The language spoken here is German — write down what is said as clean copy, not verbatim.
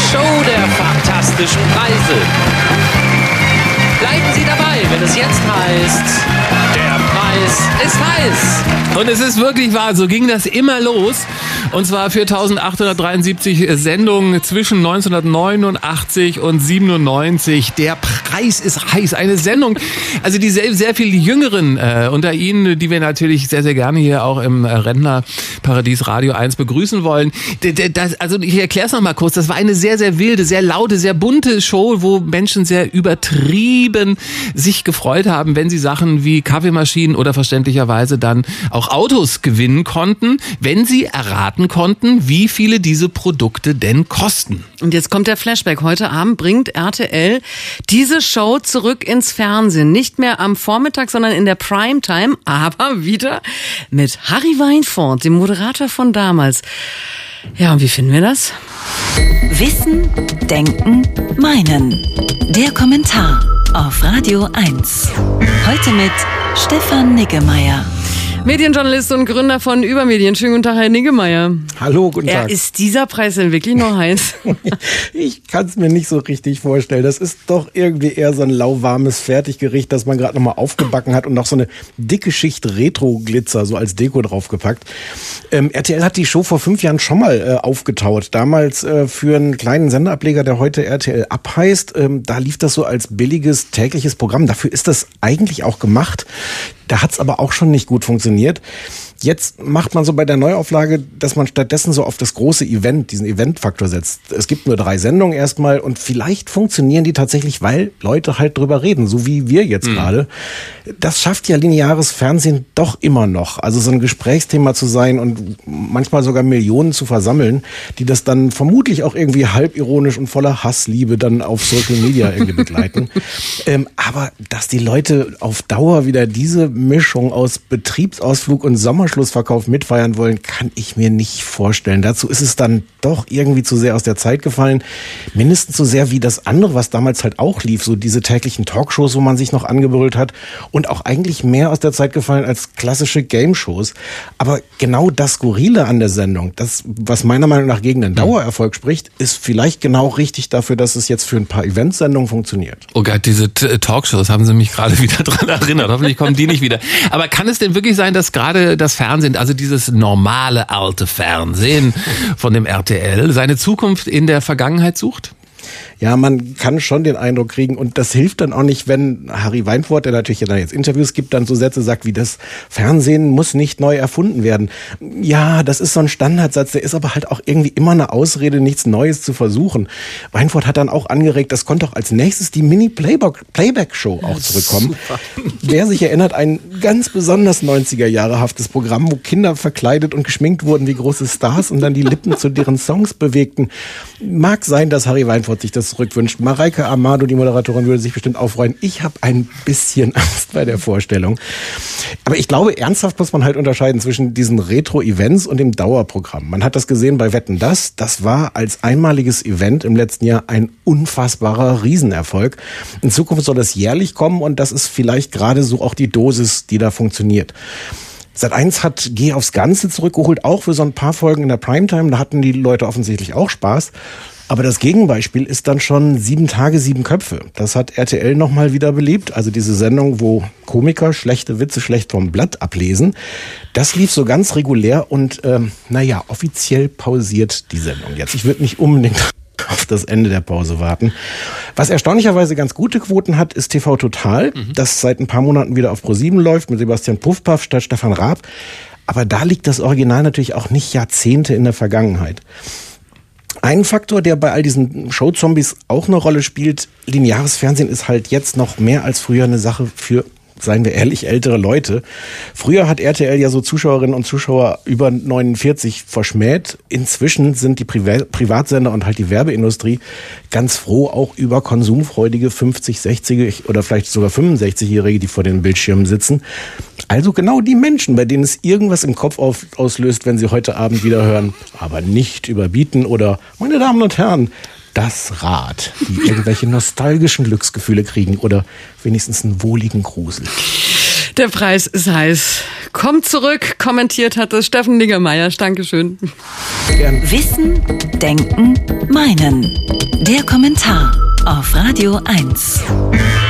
Show der fantastischen Preise. Bleiben Sie dabei, wenn es jetzt heißt, der Preis ist heiß. Und es ist wirklich wahr, so ging das immer los. Und zwar für 1873 Sendungen zwischen 1989 und 97. Der Preis ist heiß. Eine Sendung, also die sehr viel Jüngeren unter Ihnen, die wir natürlich sehr, sehr gerne hier auch im Rentnerparadies Radio 1 begrüßen wollen. Also ich erkläre es nochmal kurz. Das war eine sehr, sehr wilde, sehr laute, sehr bunte Show, wo Menschen sehr übertrieben sich gefreut haben, wenn sie Sachen wie Kaffeemaschinen oder verständlicherweise dann auch Autos gewinnen konnten, wenn sie erraten konnten, wie viele diese Produkte denn kosten. Und jetzt kommt der Flashback. Heute Abend bringt RTL diese Show zurück ins Fernsehen. Nicht mehr am Vormittag, sondern in der Primetime, aber wieder mit Harry Weinfurt, dem Moderator von damals. Ja, und wie finden wir das? Wissen, Denken, Meinen. Der Kommentar auf Radio 1. Heute mit Stefan Niggemeier. Medienjournalist und Gründer von Übermedien. Schönen guten Tag, Herr Niggemeier. Hallo, guten Tag. Ist dieser Preis denn wirklich noch heiß? Ich kann es mir nicht so richtig vorstellen. Das ist doch irgendwie eher so ein lauwarmes Fertiggericht, das man gerade nochmal aufgebacken hat und noch so eine dicke Schicht Retro-Glitzer so als Deko draufgepackt. RTL hat die Show vor 5 Jahren schon mal aufgetaut. Damals für einen kleinen Sendeableger, der heute RTL Up heißt. Da lief das so als billiges tägliches Programm. Dafür ist das eigentlich auch gemacht. Da hat's aber auch schon nicht gut funktioniert. Jetzt macht man so bei der Neuauflage, dass man stattdessen so auf das große Event, diesen Eventfaktor setzt. Es gibt nur 3 Sendungen erstmal und vielleicht funktionieren die tatsächlich, weil Leute halt drüber reden, so wie wir jetzt gerade. Das schafft ja lineares Fernsehen doch immer noch. Also so ein Gesprächsthema zu sein und manchmal sogar Millionen zu versammeln, die das dann vermutlich auch irgendwie halbironisch und voller Hassliebe dann auf Social Media irgendwie begleiten. Aber dass die Leute auf Dauer wieder diese Mischung aus Betriebsausflug und Sommerschlussverkauf mitfeiern wollen, kann ich mir nicht vorstellen. Dazu ist es dann doch irgendwie zu sehr aus der Zeit gefallen. Mindestens so sehr wie das andere, was damals halt auch lief, so diese täglichen Talkshows, wo man sich noch angebrüllt hat und auch eigentlich mehr aus der Zeit gefallen als klassische Game-Shows. Aber genau das Skurrile an der Sendung, das, was meiner Meinung nach gegen den Dauererfolg spricht, ist vielleicht genau richtig dafür, dass es jetzt für ein paar Eventsendungen funktioniert. Oh Gott, diese Talkshows haben Sie mich gerade wieder dran erinnert. Hoffentlich kommen die nicht wieder. Aber kann es denn wirklich sein, dass gerade das Fernsehen, also dieses normale alte Fernsehen von dem RTL, seine Zukunft in der Vergangenheit sucht? Ja, man kann schon den Eindruck kriegen und das hilft dann auch nicht, wenn Harry Weinfurt, der natürlich dann jetzt Interviews gibt, dann so Sätze sagt wie, das Fernsehen muss nicht neu erfunden werden. Ja, das ist so ein Standardsatz, der ist aber halt auch irgendwie immer eine Ausrede, nichts Neues zu versuchen. Weinfurt hat dann auch angeregt, das konnte auch als nächstes die Mini-Playback-Show auch zurückkommen. Wer sich erinnert, ein ganz besonders 90er-Jahre-haftes Programm, wo Kinder verkleidet und geschminkt wurden wie große Stars und dann die Lippen zu deren Songs bewegten. Mag sein, dass Harry Weinfurt sich das zurückwünscht. Mareike Amado, die Moderatorin, würde sich bestimmt auch freuen. Ich habe ein bisschen Angst bei der Vorstellung. Aber ich glaube, ernsthaft muss man halt unterscheiden zwischen diesen Retro-Events und dem Dauerprogramm. Man hat das gesehen bei Wetten, das war als einmaliges Event im letzten Jahr ein unfassbarer Riesenerfolg. In Zukunft soll das jährlich kommen und das ist vielleicht gerade so auch die Dosis, die da funktioniert. Sat.1 hat Geh aufs Ganze zurückgeholt, auch für so ein paar Folgen in der Primetime. Da hatten die Leute offensichtlich auch Spaß. Aber das Gegenbeispiel ist dann schon 7 Tage, 7 Köpfe. Das hat RTL nochmal wieder belebt. Also diese Sendung, wo Komiker schlechte Witze schlecht vom Blatt ablesen. Das lief so ganz regulär und offiziell pausiert die Sendung jetzt. Ich würde nicht unbedingt auf das Ende der Pause warten. Was erstaunlicherweise ganz gute Quoten hat, ist TV Total, das seit ein paar Monaten wieder auf ProSieben läuft mit Sebastian Puffpaff statt Stefan Raab. Aber da liegt das Original natürlich auch nicht Jahrzehnte in der Vergangenheit. Ein Faktor, der bei all diesen Showzombies auch eine Rolle spielt, lineares Fernsehen ist halt jetzt noch mehr als früher eine Sache für, seien wir ehrlich, ältere Leute. Früher hat RTL ja so Zuschauerinnen und Zuschauer über 49 verschmäht. Inzwischen sind die Privatsender und halt die Werbeindustrie ganz froh auch über konsumfreudige 50, 60 oder vielleicht sogar 65-Jährige, die vor den Bildschirmen sitzen. Also genau die Menschen, bei denen es irgendwas im Kopf auslöst, wenn sie heute Abend wieder hören, aber nicht überbieten oder, meine Damen und Herren, das Rad, die irgendwelche nostalgischen Glücksgefühle kriegen oder wenigstens einen wohligen Grusel. Der Preis ist heiß. Kommt zurück, kommentiert hat es Steffen Niggemeier. Dankeschön. Wissen, Denken, Meinen. Der Kommentar auf Radio 1.